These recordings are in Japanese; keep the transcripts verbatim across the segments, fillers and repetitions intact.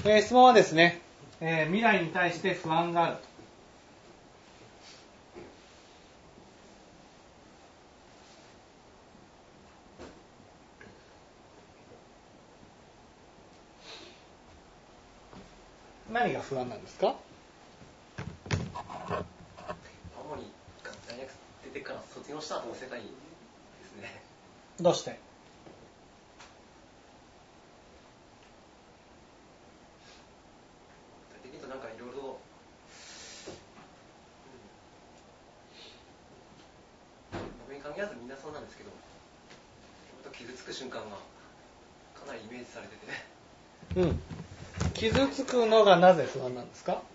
えー、質問はですね、えー、未来に対して不安があると。何が不安なんですか？ 青森が大学出てから卒業した後の世界ですね。 どうして？ 具体的に言うとなんかいろいろ僕に限らずみんなそうなんですけど、傷つく瞬間がかなりイメージされてて、 うん。傷つくのがなぜ不安なんですか？ やっ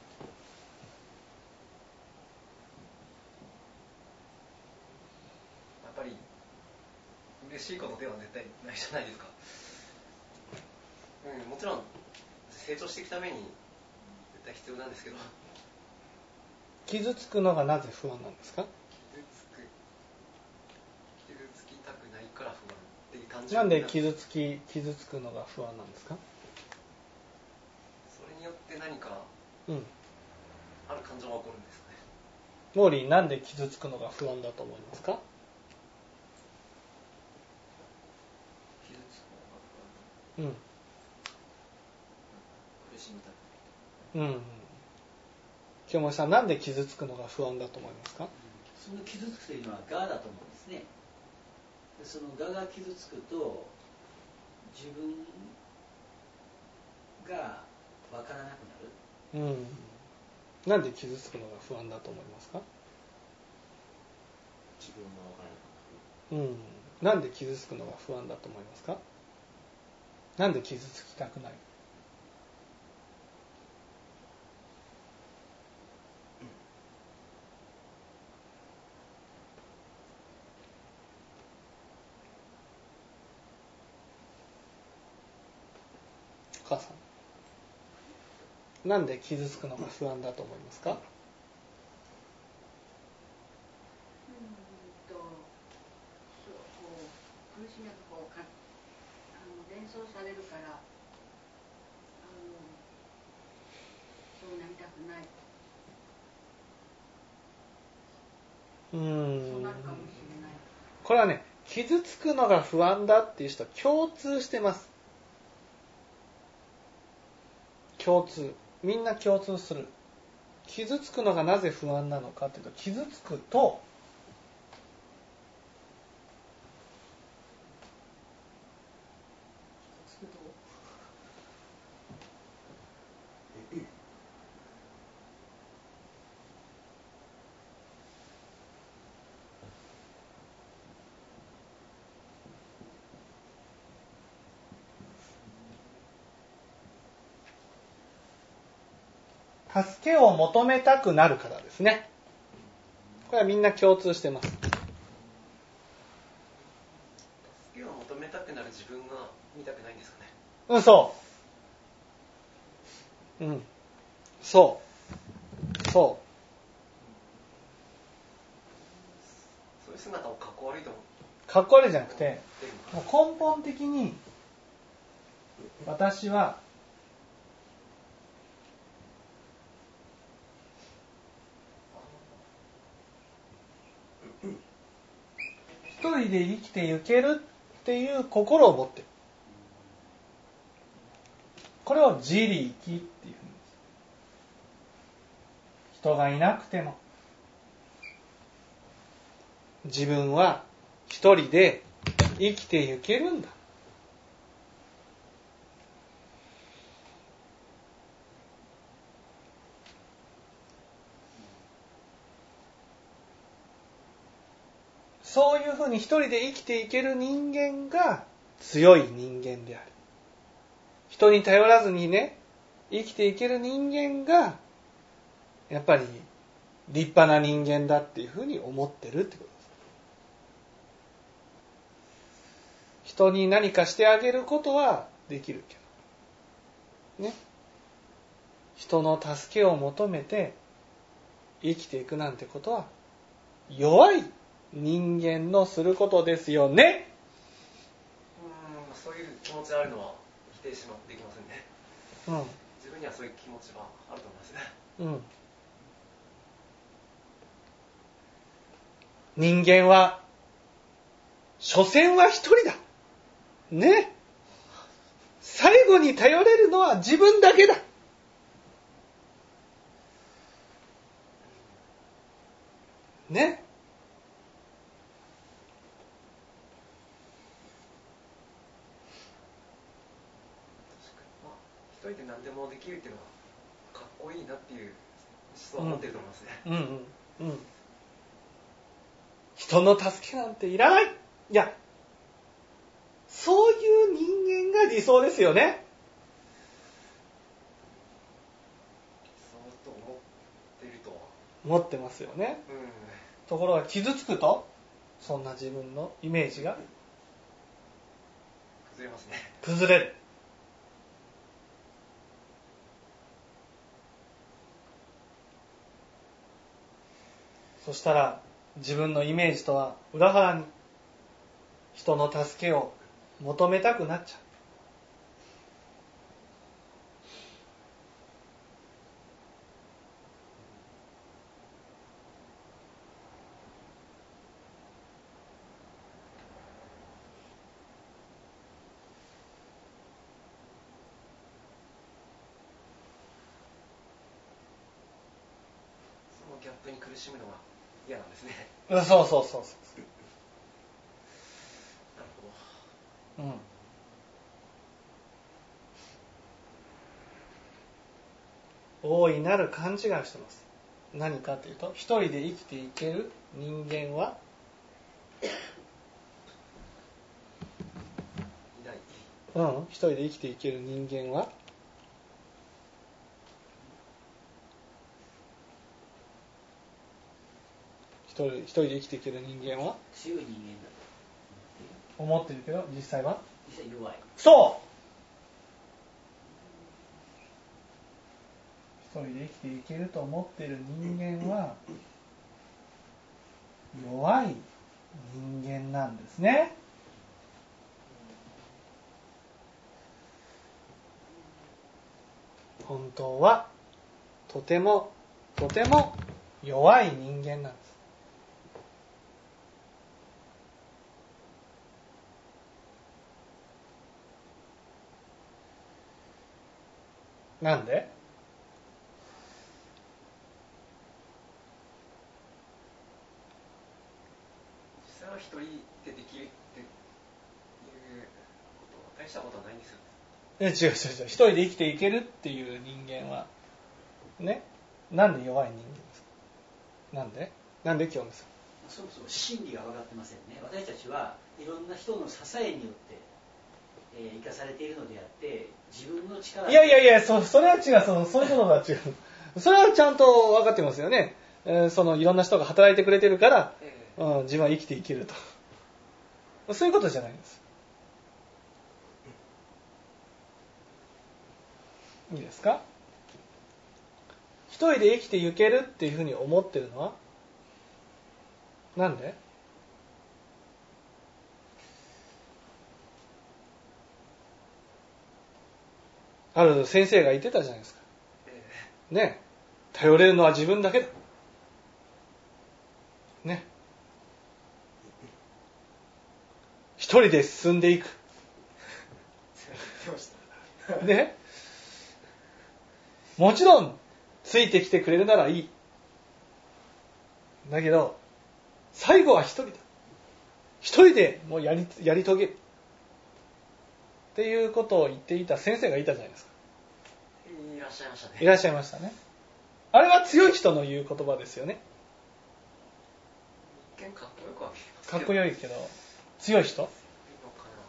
ぱり嬉しいことでは絶対ないじゃないですか。うん、もちろん成長していくために絶対必要なんですけど。 傷つくのがなぜ不安なんですか？ 傷つく傷つきたくないから不安っていう単純なんで傷つき傷つくのが不安なんですか？ それによって何かうん。 ある感情が起こるんですかね。 モーリー、なんで傷つくのが不安だと思いますか？ 傷つくのが不安。 うん。 苦しみたくない。 うん。清盛さん、なんで傷つくのが不安だと思いますか？ その傷つくというのは我だと思うんですね。でその我が傷つくと自分が分からなくなる。 うん。なんで傷つくのが不安だと思いますか？ 自分が分からなくなる。 うん。なんで傷つくのが不安だと思いますか？なんで傷つきたくない？お母さん、なんで傷つくのが不安だと思いますか？ うんとそうこう苦しみがこうかあの連想されるからあのそうなりたくない。 うーん。 そうなるかもしれない。 これはね、傷つくのが不安だっていう人は共通してます。共通。みんな共通する。傷つくのがなぜ不安なのかっていうと、傷つくと助けを求めたくなるからですね。これはみんな共通してます。 助けを求めたくなる自分が見たくないんですかね。 うん、そう。うん。そう。そう。 そういう姿をかっこ悪いと思う。 かっこ悪いじゃなくて、もう根本的に私は一人で生きていけるっていう心を持ってる。これを自利益っていうふうに、人がいなくても自分は一人で生きていけるんだ。そういうふうに一人で生きていける人間が強い人間である。人に頼らずにね、生きていける人間がやっぱり立派な人間だっていうふうに思ってるってことです。人に何かしてあげることはできるけどね、人の助けを求めて生きていくなんてことは弱い人間のすることですよね。 うーん、そういう気持ちあるのは否定しまできませんね。 うん。 自分にはそういう気持ちはあると思いますね。 うん人間は所詮は一人だね。最後に頼れるのは自分だけだね。 まあ、一人で何でもできるっていうのはかっこいいなっていう思想は持ってると思いますね。 うんうんうん人の助けなんていらない。いやそういう人間が理想ですよね。 そうと思っているとは持ってますよね。 うんところが傷つくとそんな自分のイメージが崩れますね。 崩れる。そしたら自分のイメージとは裏腹に人の助けを求めたくなっちゃう。 そのギャップに苦しむのが嫌なんですね。 うんそうそうそうそなるほど。 う。うん。大いなる勘違いをしてます。何かというと一人で生きていける人間はいない。 うん一人で生きていける人間は一人一人で生きていける人間は強い人間だと思ってるけど実際は実際弱い。 そう一人で生きていけると思っている人間は弱い人間なんですね。本当はとてもとても弱い人間なんです。なんで？ 実際は一人でできるっていうことは大したことはないんですよ。 え違う違う違う一人で生きていけるっていう人間はねなんで弱い人間ですか。なんでなんで今日ですか。 そもそも真理が分かってませんね。私たちはいろんな人の支えによって、えー、生かされているのであって自分の力いやいやいや そ, それは違うそそういうことは違うそれはちゃんと分かってますよね、えー、そのいろんな人が働いてくれてるから、 えうん、自分は生きていけるとそういうことじゃないんです。いいですか。一人で生きていけるっていうふうに思ってるのはなんで？ある先生が言ってたじゃないですか。 えね、頼れるのは自分だけだ。ね。一人で進んでいく。 出ましたね。もちろんついてきてくれるならいい。だけど最後は一人だ。一人でもうやりやり遂げる。っていうことを言っていた先生がいたじゃないですか。 いらっしゃいましたね。 いらっしゃいましたね。あれは強い人の言う言葉ですよね。 一見かっこよくは見えますけかど。 っこよいけど強い人？ いいのかな。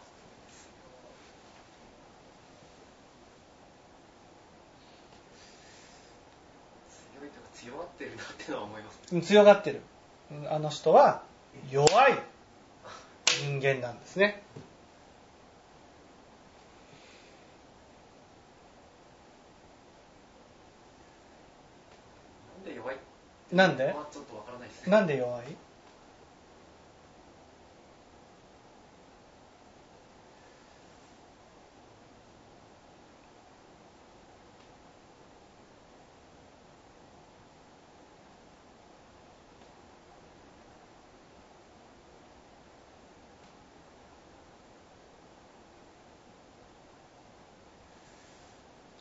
強いというか強がってるなっていうのは思います。 強がってる。あの人は弱い人間なんですね。 なんで弱い？ なんで？ ちょっとわからないですね。 なんで弱い？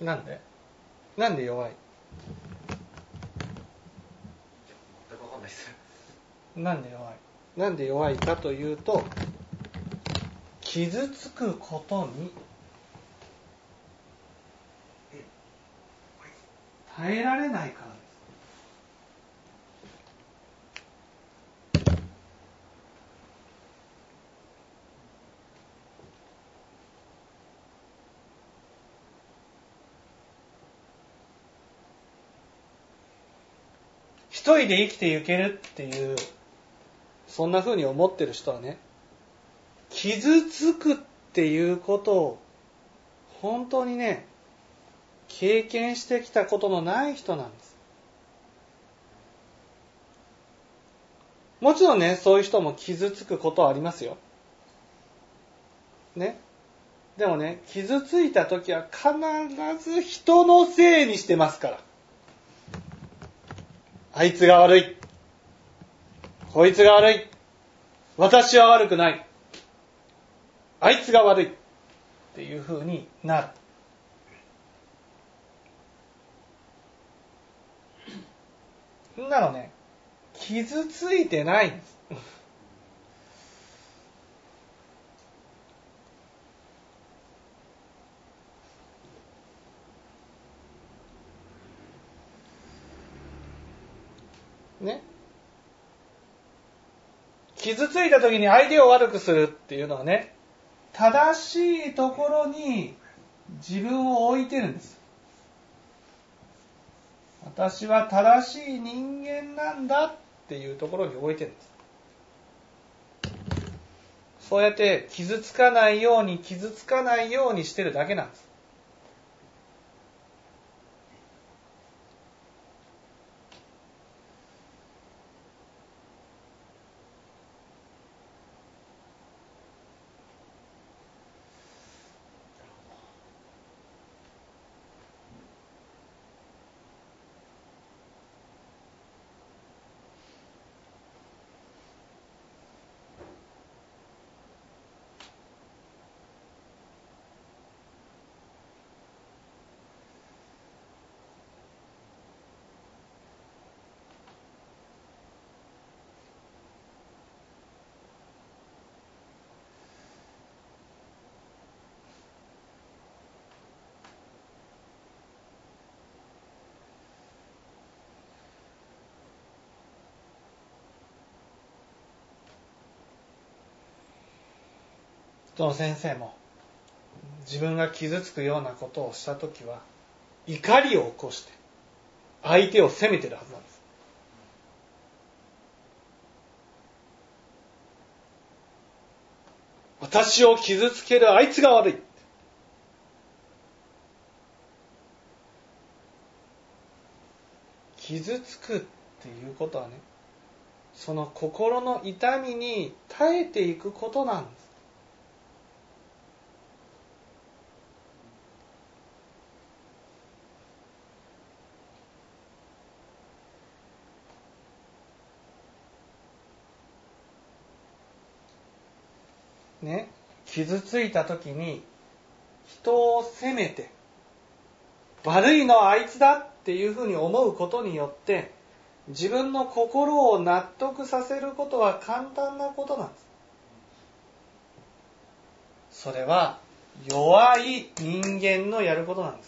なんでなんで弱い？ 全く分かんないです。 なんで弱いなんで弱いかというと、傷つくことに耐えられないからです。一人で生きていけるっていう、そんな風に思ってる人はね、傷つくっていうことを本当にね、経験してきたことのない人なんです。もちろんね、そういう人も傷つくことはありますよ。ね。でもね、傷ついたときは必ず人のせいにしてますから。あいつが悪い。こいつが悪い。私は悪くない。あいつが悪い。っていう風になる。そんなのね、傷ついてないんです。ね。傷ついた時に相手を悪くするっていうのはね、正しいところに自分を置いてるんです。私は正しい人間なんだっていうところに置いてるんです。そうやって傷つかないように傷つかないようにしてるだけなんです。その先生も自分が傷つくようなことをしたときは怒りを起こして相手を責めてるはずなんです。私を傷つけるあいつが悪い。傷つくっていうことはね、その心の痛みに耐えていくことなんです。ね、傷ついた時に人を責めて悪いのはあいつだっていうふうに思うことによって自分の心を納得させることは簡単なことなんです。それは弱い人間のやることなんです。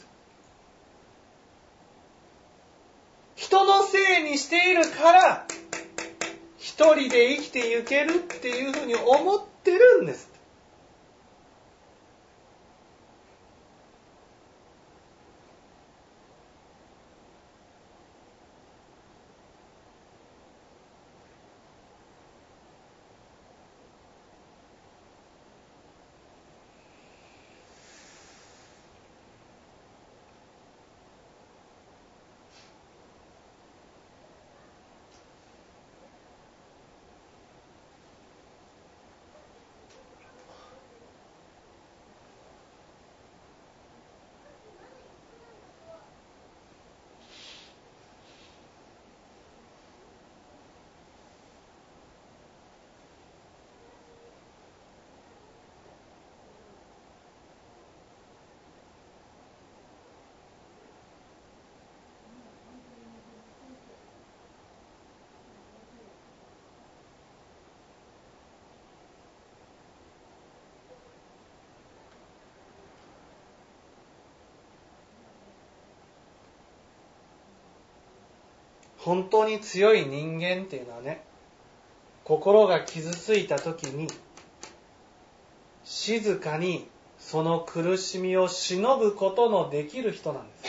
人のせいにしているから一人で生きていけるっていうふうに思ってるんです。 本当に強い人間っていうのはね、心が傷ついた時に静かにその苦しみを忍ぶことのできる人なんです。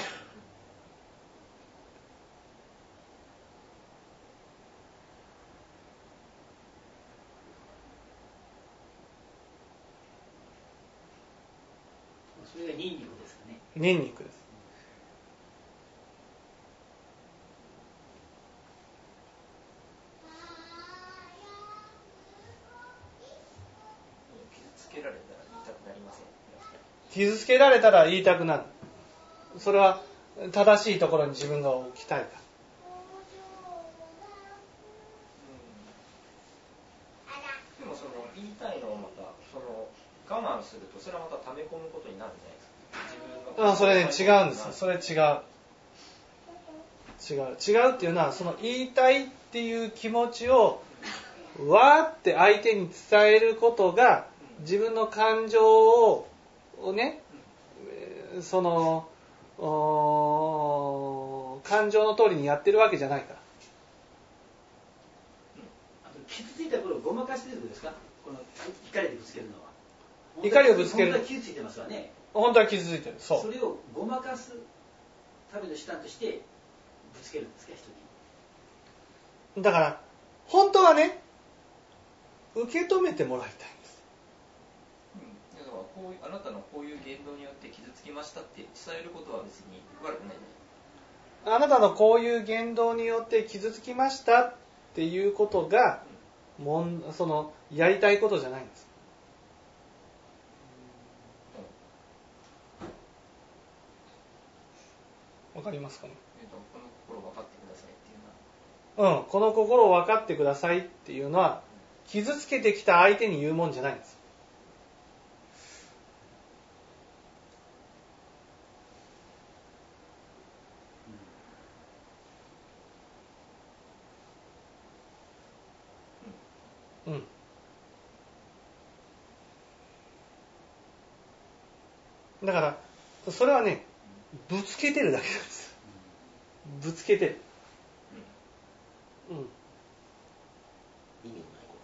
それがニンニクですかね。 ニンニクです。 傷つけられたら言いたくなりません。 傷つけられたら言いたくなる。それは正しいところに自分が置きたいから。 でもその言いたいのをまたその我慢するとそれはまた溜め込むことになるんじゃないですか。自分があ、それね、違うんです。それ違う。違う。違うっていうのは、その言いたいっていう気持ちをわーって相手に伝えることが自分の感情をね、その感情の通りにやってるわけじゃないから。 あと傷ついた頃をごまかしてるんですか、この怒りでぶつけるのは。 怒りをぶつける。 本当は傷ついてますわね。 本当は傷ついてる。そう。 それをごまかすための手段としてぶつけるんですか、人に。 だから本当はね、受け止めてもらいたいんです。 うん、だからこういうあなたのこういう言動によって傷つきましたって伝えることは別に悪くないね。 あなたのこういう言動によって傷つきましたっていうことが、もんそのやりたいことじゃないんです。わかりますかね。 えっと、この心を分かってくださいっていうのは。 うん、この心を分かってくださいっていうのは、傷つけてきた相手に言うもんじゃないんです。うん。だから、それはね、ぶつけてるだけなんです。ぶつけてる。うん。 意味のないこと。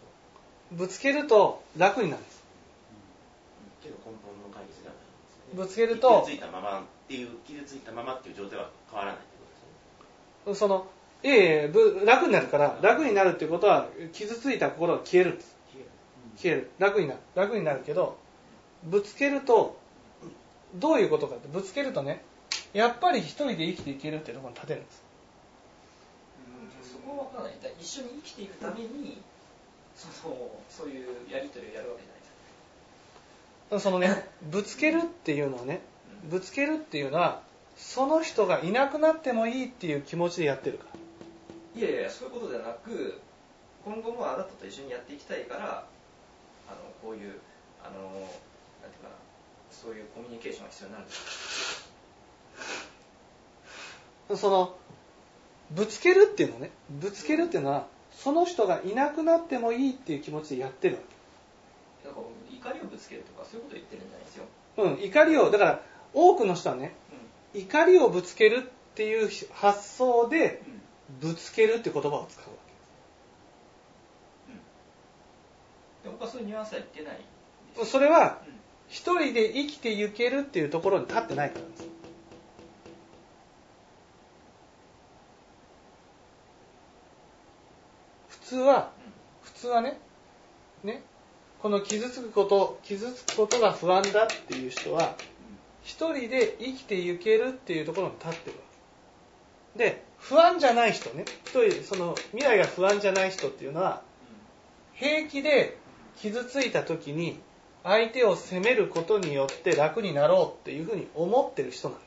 ぶつけると楽になるんです。 けど根本の解決ではないんですよね。 ぶつけると傷ついたままっていう傷ついたままっていう状態は変わらないってことですよね。 そのいえいえぶ楽になるから楽になるっていうことは傷ついた心が消えるんです。消える。楽になる。楽になるけどぶつけるとどういうことかってぶつけるとねやっぱり一人で生きていけるっていうところに立てるんです。 そこは分からない。だから一緒に生きていくためにそのそういうやり取りをやるわけじゃないですか。 そのねぶつけるっていうのはねぶつけるっていうのはその人がいなくなってもいいっていう気持ちでやってるから。 いやいやそういうことではなく今後もあなたと一緒にやっていきたいからあのこういうあのなんていうかなそういうコミュニケーションが必要になるんです。 そのぶつけるっていうのねぶつけるっていうのはその人がいなくなってもいいっていう気持ちでやってるわけ。 だから怒りをぶつけるとかそういうことを言ってるんじゃないですよ。 うん怒りをだから多くの人はね、うん、怒りをぶつけるっていう発想でぶつけるって言葉を使うわけです。 うん、で僕はそういうニュアンスは言ってない。 それは一人で生きていけるっていうところに立ってないからです。普通は普通はねねこの傷つくこと傷つくことが不安だっていう人は一人で生きていけるっていうところに立ってるわけで不安じゃない人ね一人その未来が不安じゃない人っていうのは平気で傷ついた時に相手を責めることによって楽になろうっていうふうに思ってる人なんです。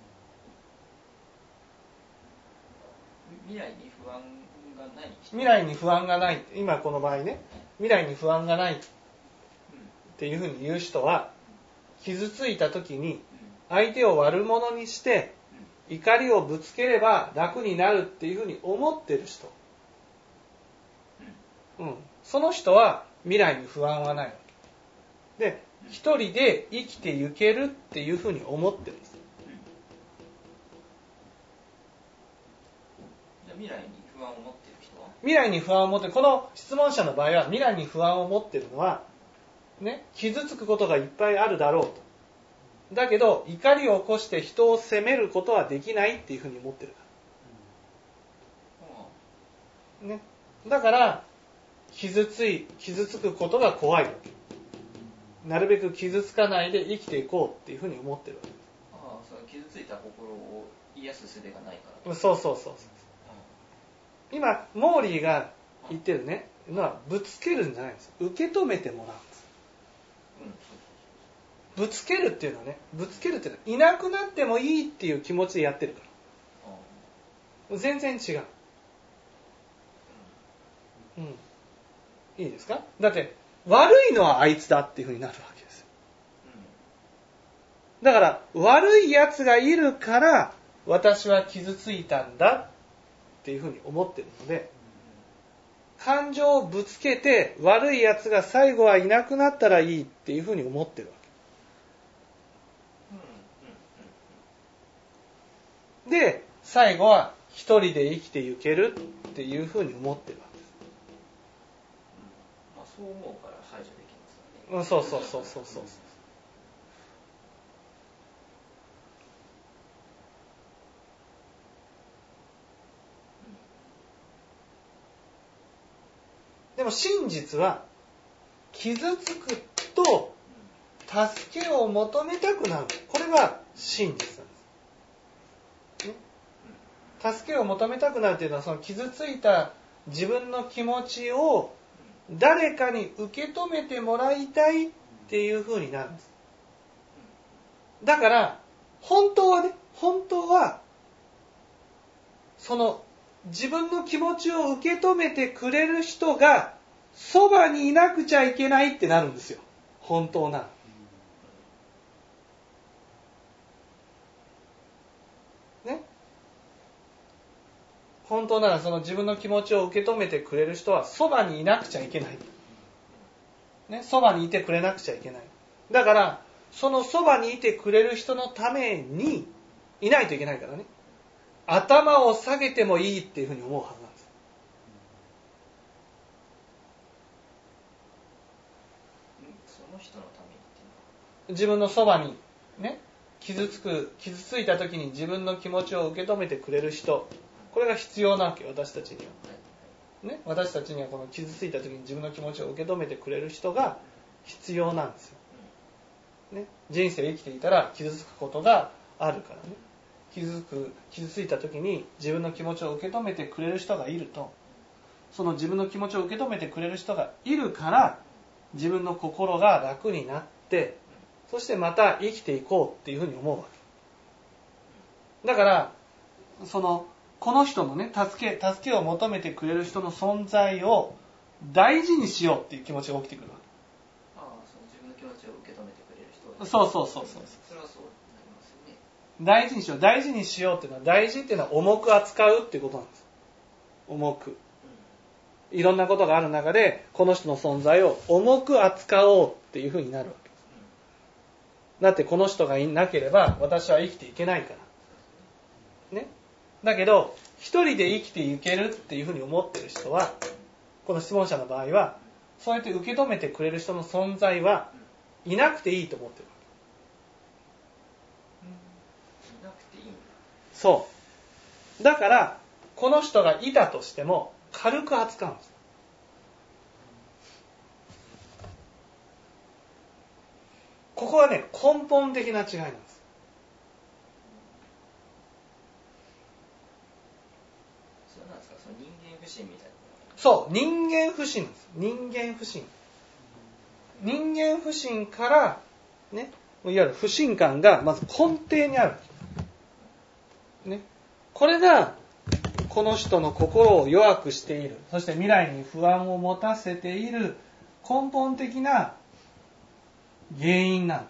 未来に不安がない人。 未来に不安がない今この場合ね未来に不安がないっていうふうに言う人は傷ついた時に相手を悪者にして怒りをぶつければ楽になるっていうふうに思ってる人、うん、その人は未来に不安はないわけで一人で生きていけるっていうふうに思ってるんです。 未未来に不安を持っている人は未来に不安を持ってる、この質問者の場合は未来に不安を持っているのは、ね、傷つくことがいっぱいあるだろうと。だけど怒りを起こして人を責めることはできないっていうふうに思ってるから、ね、だから傷つい傷つくことが怖いわけ。なるべく傷つかないで生きていこうっていうふうに思ってるわけ。 ああ、その傷ついた心を癒す術がないから。 そうそうそうそう。今モーリーが言ってるねのはぶつけるんじゃないんですよ。受け止めてもらうんです。ぶつけるっていうのはね、ぶつけるっていうのはいなくなってもいいっていう気持ちでやってるから。全然違う。うん。いいですか？だって悪いのはあいつだっていうふうになるわけですよ。だから悪いやつがいるから私は傷ついたんだっていうふうに思ってるので、感情をぶつけて悪いやつが最後はいなくなったらいいっていうふうに思ってるわけ。で、最後は一人で生きていけるっていうふうに思ってるわけです。 まあ、そう思うから排除できますよね。 うん、そうそうそうそうそう。でも真実は傷つくと助けを求めたくなる。これが真実なんです。ね、助けを求めたくなるというのはその傷ついた自分の気持ちを誰かに受け止めてもらいたいっていう風になるんです。だから本当はね、本当はその自分の気持ちを受け止めてくれる人がそばにいなくちゃいけないってなるんですよ。本当なら。ね。本当ならその自分の気持ちを受け止めてくれる人はそばにいなくちゃいけない。ね。そばにいてくれなくちゃいけない。だからそのそばにいてくれる人のためにいないといけないからね。頭を下げてもいいっていうふうに思うはずなんです。 その人のためにっていうのは自分のそばにね、傷つく傷ついた時に自分の気持ちを受け止めてくれる人、これが必要なわけ、私たちには、ね、私たちにはこの傷ついた時に自分の気持ちを受け止めてくれる人が必要なんですよ、ね、人生生きていたら傷つくことがあるからね。傷つく傷ついた時に自分の気持ちを受け止めてくれる人がいると、その自分の気持ちを受け止めてくれる人がいるから自分の心が楽になって、そしてまた生きていこうっていうふうに思うわけだから、そのこの人のね、助け助けを求めてくれる人の存在を大事にしようっていう気持ちが起きてくるわけ。 ああ、その自分の気持ちを受け止めてくれる人、 そうそうそうそう。 それはそうなりますよね。 大事にしよう大事にしようっていうのは、大事っていうのは重く扱うっていうことなんです。重く、いろんなことがある中でこの人の存在を重く扱おうっていうふうになるわけです。だってこの人がいなければ私は生きていけないからね。だけど一人で生きていけるっていうふうに思っている人は、この質問者の場合はそうやって受け止めてくれる人の存在はいなくていいと思ってるわけ。 いなくていいんだ。 そうだからこの人がいたとしても軽く扱うんです。ここはね、根本的な違いなんです。 それなんですか、その人間不信みたいな。 そう、人間不信です。人間不信。人間不信からね、いわゆる不信感がまず根底にある。ね、これがこの人の心を弱くしている、そして未来に不安を持たせている根本的な原因なんです。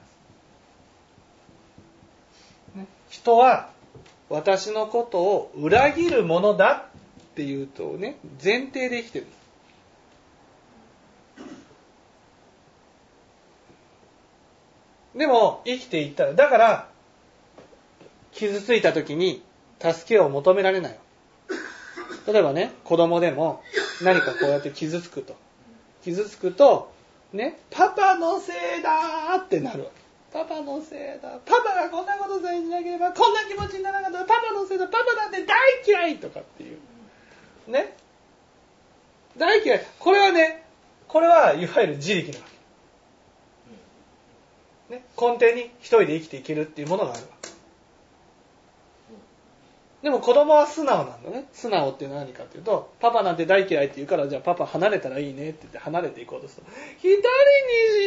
ね、人は私のことを裏切るものだっていうとね、前提で生きてる。でも生きていったら、だから傷ついた時に助けを求められない。 例えばね、子供でも何かこうやって傷つくと。傷つくと、ね、パパのせいだーってなるわけ。パパのせいだ。パパがこんなことさえしなければこんな気持ちにならなかった。パパのせいだ。パパなんて大嫌いとかっていう。ね。大嫌い。これはね、これはいわゆる自力なわけ。ね。根底に一人で生きていけるっていうものがあるわけ。でも子供は素直なんだね。素直っていうのは何かっていうと、パパなんて大嫌いって言うから、じゃあパパ離れたらいいねって言って離れていこうとすると、一人にし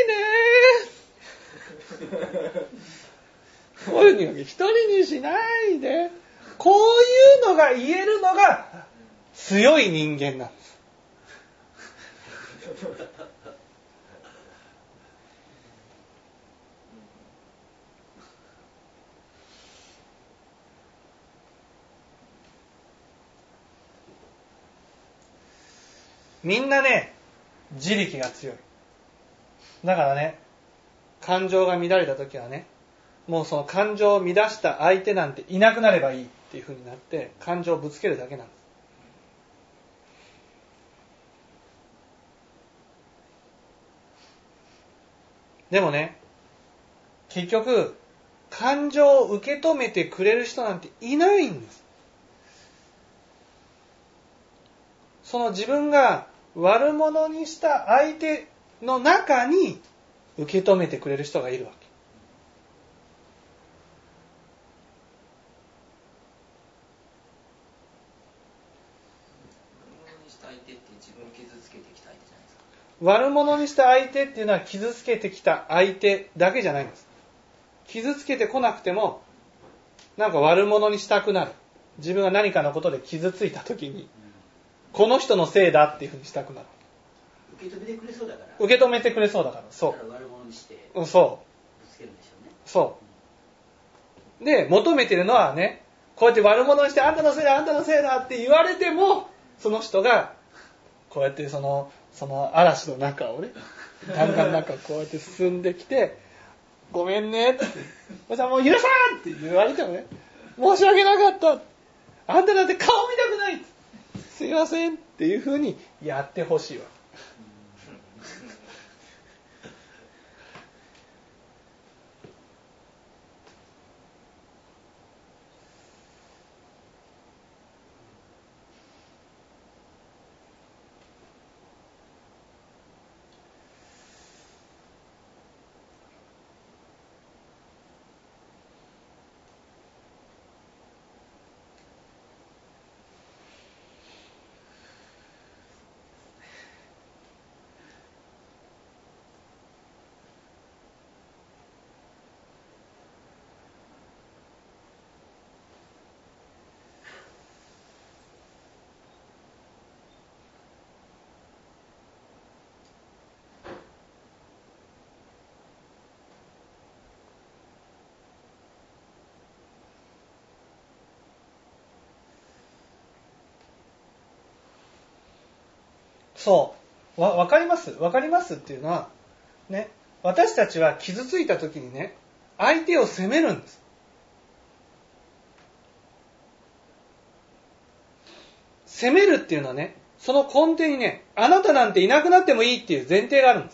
ないでこういうに一人にしないで、こういうのが言えるのが強い人間なんです。みんなね、自力が強い。だからね、感情が乱れた時はね、もうその感情を乱した相手なんていなくなればいいっていう風になって、感情をぶつけるだけなんです。でもね、結局、感情を受け止めてくれる人なんていないんです。その自分が悪者にした相手の中に受け止めてくれる人がいるわけ。悪者にした相手っていうのは傷つけてきた相手だけじゃないんです。傷つけてこなくても、なんか悪者にしたくなる。自分が何かのことで傷ついたときに、この人のせいだっていうふうにしたくなる。 受け止めてくれそうだから。 受け止めてくれそうだから。そう。 だから悪者にして。 そう。ぶつけるんでしょうね。 そう。で、求めてるのはね、こうやって悪者にしてあんたのせいだ、あんたのせいだって言われても、その人が、こうやってその、その嵐の中をね、弾丸の中をこうやって進んできて、ごめんねって、おじさんもう許さんって言われてもね、申し訳なかった。あんただって顔見たくない。すいませんっていう風にやってほしいわ。そう。わ、わかりますわかりますっていうのは、ね、私たちは傷ついた時にね、相手を責めるんです。責めるっていうのはね、その根底にね、あなたなんていなくなってもいいっていう前提があるんです。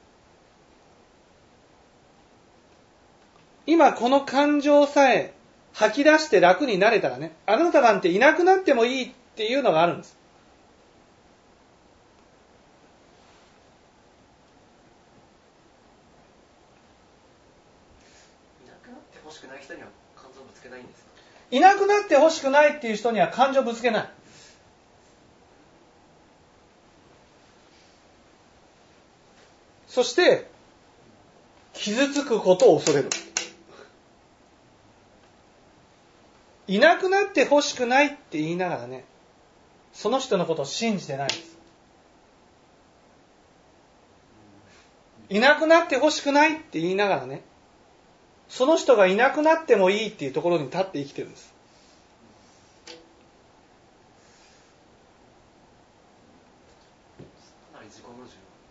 今この感情さえ吐き出して楽になれたらね、あなたなんていなくなってもいいっていうのがあるんです。いなくなってほしくないっていう人には感情ぶつけない。そして傷つくことを恐れる。いなくなってほしくないって言いながらね、その人のことを信じてないんです。いなくなってほしくないって言いながらね、その人がいなくなってもいいっていうところに立って生きてるんです。 かなり自己矛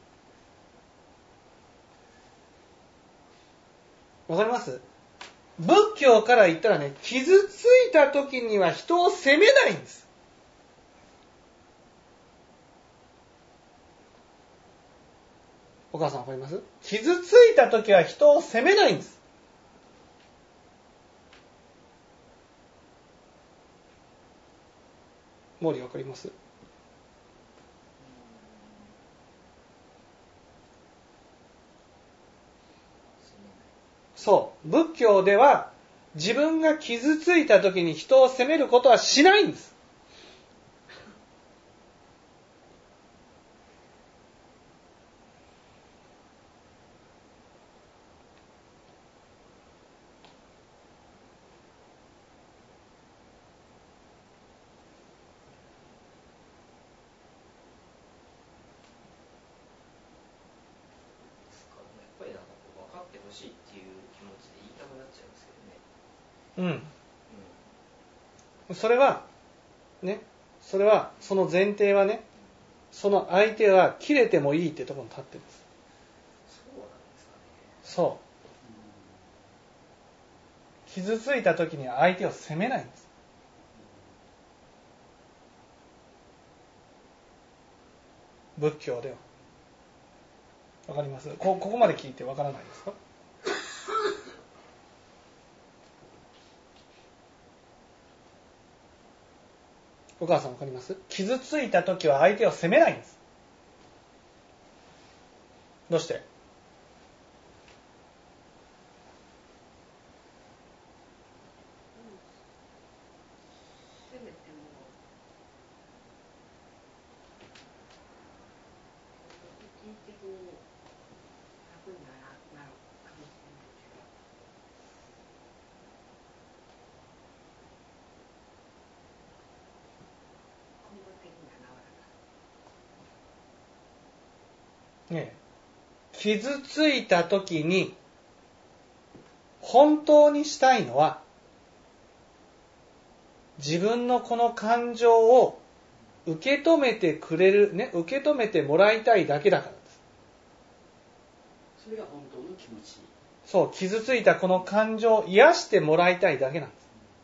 盾。 わかります？仏教から言ったらね、傷ついた時には人を責めないんです。 お母さんわかります？傷ついた時は人を責めないんです。モーリーわかります？そう。仏教では自分が傷ついた時に人を責めることはしないんです。 やっぱりなんかこう分かってほしいっていう気持ちで言いたくなっちゃいますけどね。 うん。それはね、それはその前提はね、その相手は切れてもいいってところに立ってるんです。 そうなんですかね。 そう。傷ついた時には相手を責めないんです。仏教では。わかります？こ、ここまで聞いてわからないですか？お母さんわかります？傷ついた時は相手を責めないんです。どうして？ せめても一時的に楽にならなるかもしれないけど、根本的には治らない。 ねえ、傷ついた時に本当にしたいのは自分のこの感情を受け止めてくれる、ね、受け止めてもらいたいだけだからです。 それが本当の気持ち。 そう、傷ついたこの感情を癒してもらいたいだけなんです。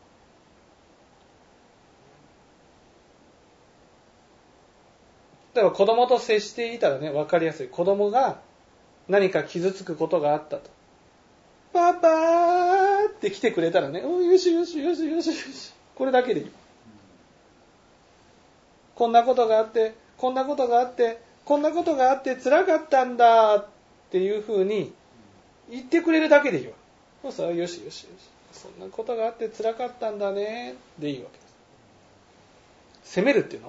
例えば子供と接していたらね、分かりやすい。子供が何か傷つくことがあったと。パパーって来てくれたらね、およしよしよしよしよし。これだけでいい。こんなことがあって、こんなことがあって、こんなことがあって辛かったんだっていうふうに言ってくれるだけでいいわ。そうさ、よしよしよし。そんなことがあって辛かったんだねでいいわけです。責めるっていうのは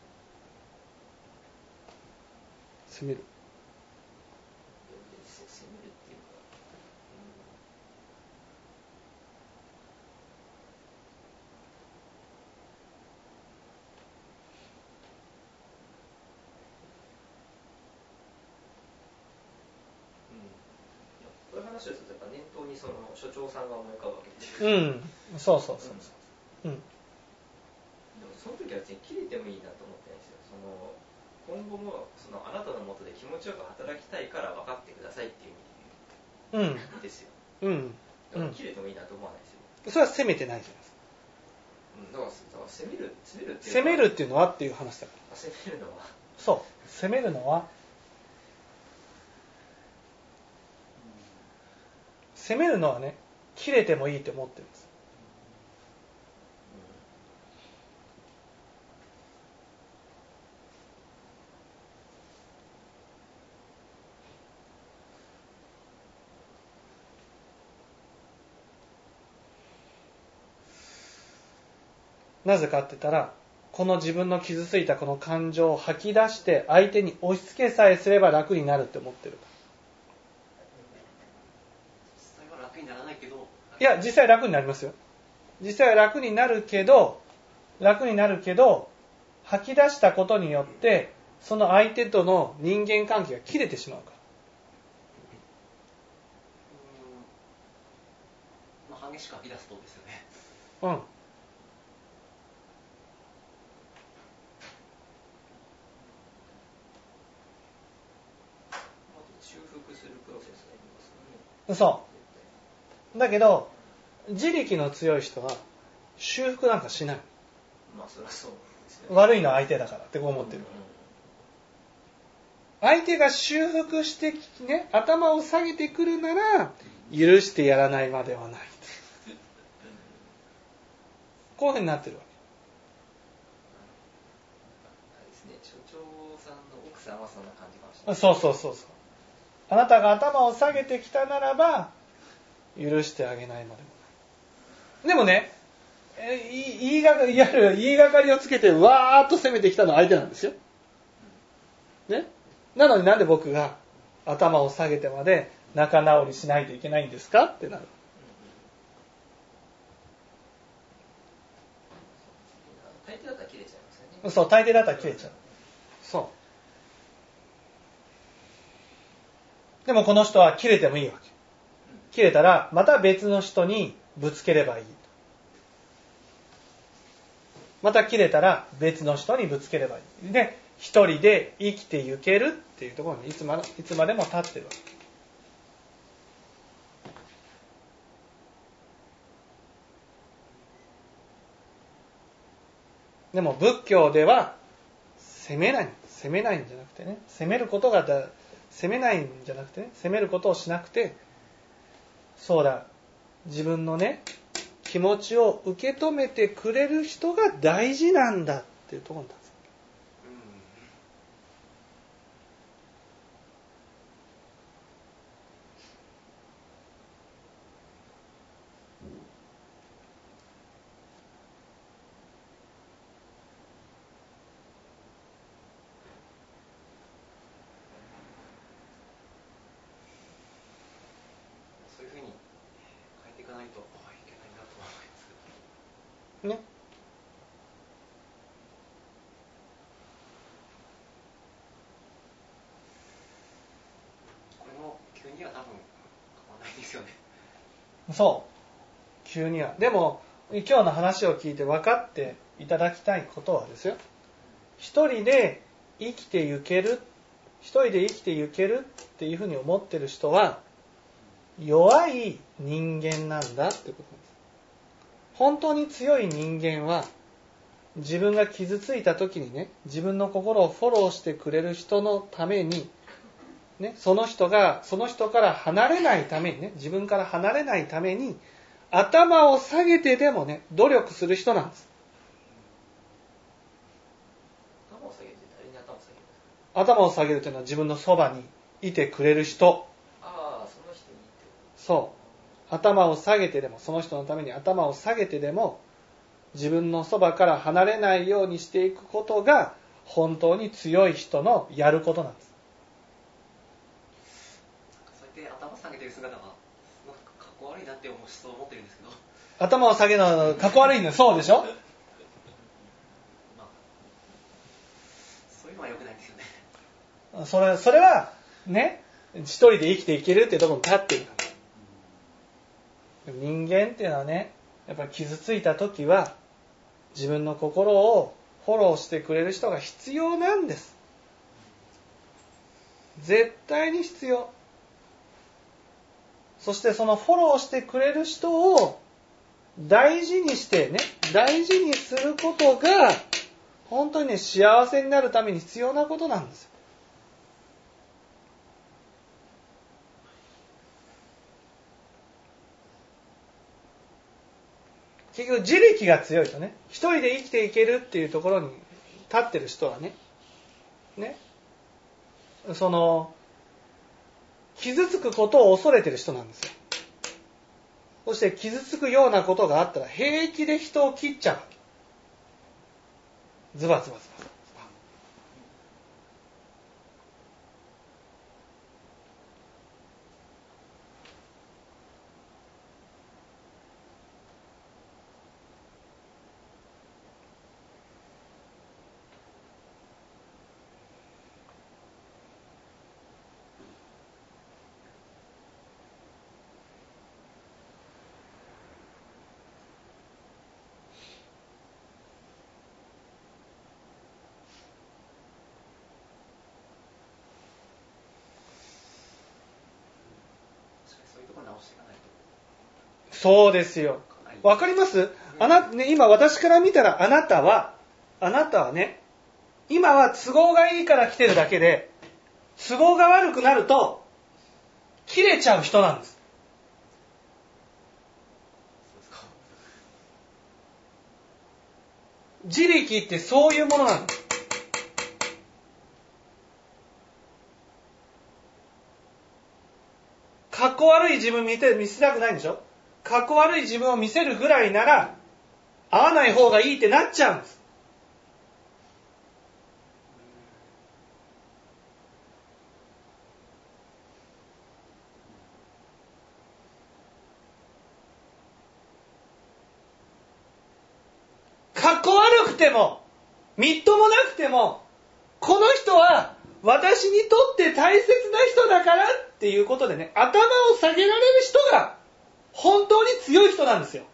責める。 責めるっていうか、うん、こういう話をするとやっぱ念頭にその所長さんが思い浮かぶわけですよ。 うん、そうそうそうそう。うん。 でもその時は別に切れてもいいなと思ってないんですよ。その今後もそのあなたの下で気持ちよく働きたいから分かってくださいっていう意味ですよ。 うん。 だから切れてもいいなと思わないですよ。 それは責めてないじゃないですか。 うん、だから、だから責める、責めるっていうのは。 責めるっていうのはっていう話だから。 責めるのは。 そう。責めるのは、責めるのはね、切れてもいいと思ってるんです。なぜかって言ったら、この自分の傷ついたこの感情を吐き出して相手に押し付けさえすれば楽になるって思ってる。 実際は楽にならないけど。 いや、実際楽になりますよ。実際は楽になるけど、楽になるけど、吐き出したことによって、その相手との人間関係が切れてしまうから。 うん、まあ、激しく吐き出すとですよね。 うん。 修復するプロセスがいりますよね。 そう。だけど、自力の強い人は修復なんかしない。 まあそりゃそうですね。 悪いのは相手だからってこう思ってる。 相手が修復してね、頭を下げてくるなら許してやらないまではない。こういうふうになってるわあれですね、所長さんの奥さんはそんな感じかもしれけ。 ない。 そうそうそうそう。あなたが頭を下げてきたならば許してあげないまでもない。でもね、え言いがかり、いわゆる言いがかりをつけてわーっと攻めてきたのは相手なんですよ。ね。なのになんで僕が頭を下げてまで仲直りしないといけないんですかってなる。 大抵だったら切れちゃいますよね。 そう、大抵だったら切れちゃう。そう。でもこの人は切れてもいいわけ。切れたらまた別の人にぶつければいい。また切れたら別の人にぶつければいい。で、一人で生きていけるっていうところにいつま、いつまでも立ってるわけ。でも仏教では責めない、責めないんじゃなくてね、責めることがだ、責めないんじゃなくてね、責めることをしなくて、そうだ、自分のね、気持ちを受け止めてくれる人が大事なんだっていうところに立つ。 そういうふうに変えていかないといけないなと思いますけどね。 これも急には多分変わらないですよね。 そう。急には。でも、今日の話を聞いて分かっていただきたいことはですよ。一人で生きていける、一人で生きていけるっていうふうに思ってる人は、弱い人間なんだってことです。本当に強い人間は、自分が傷ついた時にね、自分の心をフォローしてくれる人のために、ね、その人が、その人から離れないためにね、自分から離れないために、頭を下げてでもね、努力する人なんです。 頭を下げて、誰に頭を下げるんですか？ 頭を下げるというのは自分のそばにいてくれる人。 ああ、その人にってそう。頭を下げてでも、その人のために頭を下げてでも、自分のそばから離れないようにしていくことが、本当に強い人のやることなんです。 そうやって頭下げてる姿がすごくかっこ悪いなって思う人は思ってるんですけど、 頭を下げるのはかっこ悪いのそうでしょ？ まあ、そういうのは良くないですよね。 それ、それは、ね、一人で生きていけるっていうところに立っているから。人間っていうのはね、やっぱり傷ついた時は、自分の心をフォローしてくれる人が必要なんです。絶対に必要。そしてそのフォローしてくれる人を大事にしてね、大事にすることが、本当にね、幸せになるために必要なことなんですよ。結局自力が強いとね、一人で生きていけるっていうところに立ってる人はね、ね、その、傷つくことを恐れてる人なんですよ。そして傷つくようなことがあったら平気で人を切っちゃうわけ。ズバズバズバ。 そういうところ直していかないと。 そうですよ。わかります？あな、ね、今私から見たらあなたは、あなたはね、今は都合がいいから来てるだけで、 都合が悪くなると切れちゃう人なんです。自力ってそういうものなんです。かっこ悪い自分見て見せたくないんでしょ。かっこ悪い自分を見せるぐらいなら会わない方がいいってなっちゃうんです。かっこ悪くてもみっともなくてもこの人は私にとって大切な人だからっていうことでね、頭を下げられる人が本当に強い人なんですよ。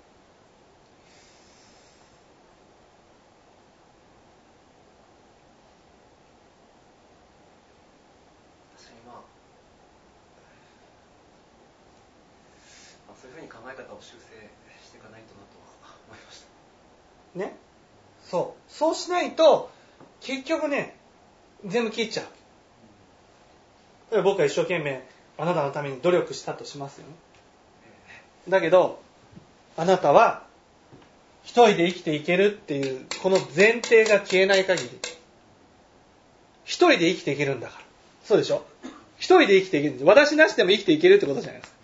確かにまあ、まあ、そういうふうに考え方を修正していかないとなとは思いました。 ね、そう、そうしないと結局ね、全部切っちゃう。例えば僕は一生懸命あなたのために努力したとしますよね。だけどあなたは一人で生きていけるっていうこの前提が消えない限り、一人で生きていけるんだから。そうでしょ。一人で生きていけるんです。私なしでも生きていけるってことじゃないですか。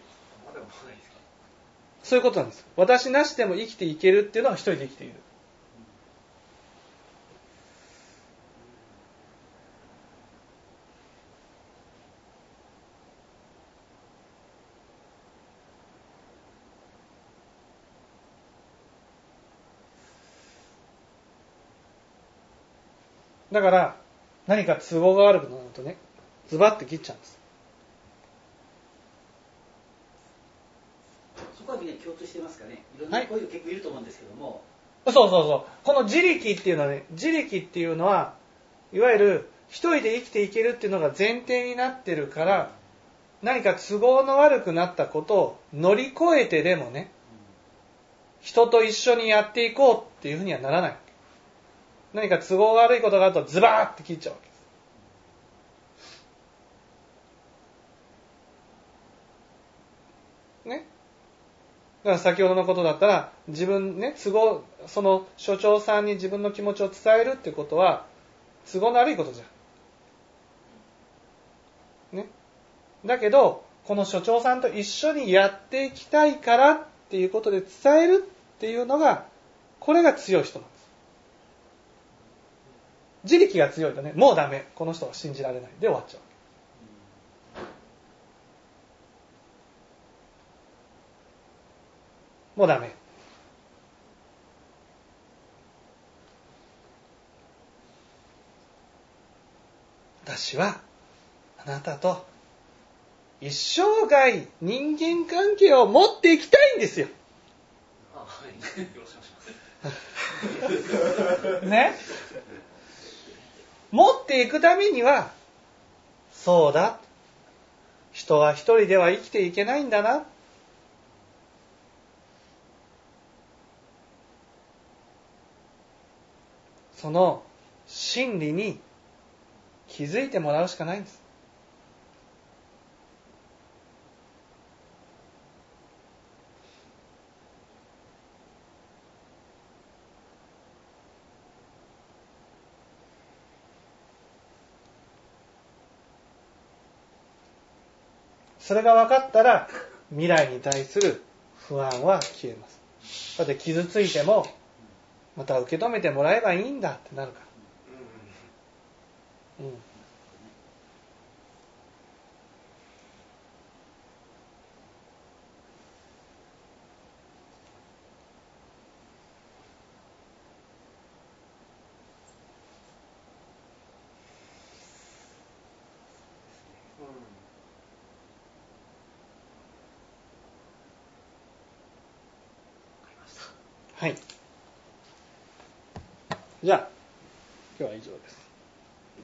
そういうことなんです。私なしでも生きていけるっていうのは一人で生きている。だから何か都合が悪くなるとね、ズバッて切っちゃうんです。 そこはみんな共通してますかね。いろんなこういうの結構いると思うんですけども、 はい、そうそうそう。この自力っていうのはね、自力っていうのはいわゆる一人で生きていけるっていうのが前提になってるから、何か都合の悪くなったことを乗り越えてでもね、人と一緒にやっていこうっていうふうにはならない。何か都合が悪いことがあるとズバーって切っちゃうわけです。ね。だから先ほどのことだったら自分ね、都合、その所長さんに自分の気持ちを伝えるってことは都合の悪いことじゃん。ね。だけどこの所長さんと一緒にやっていきたいからっていうことで伝えるっていうのが、これが強い人なんです。自力が強いとね、もうダメ、この人は信じられないで終わっちゃう。もうダメ。私はあなたと一生涯人間関係を持っていきたいんですよ。 あ、はい、よろしくお願いします。 ね。持っていくためには、そうだ、人は一人では生きていけないんだな。その真理に気づいてもらうしかないんです。それが分かったら未来に対する不安は消えます。だって傷ついてもまた受け止めてもらえばいいんだってなるから。うん。はい。じゃあ今日は以上です。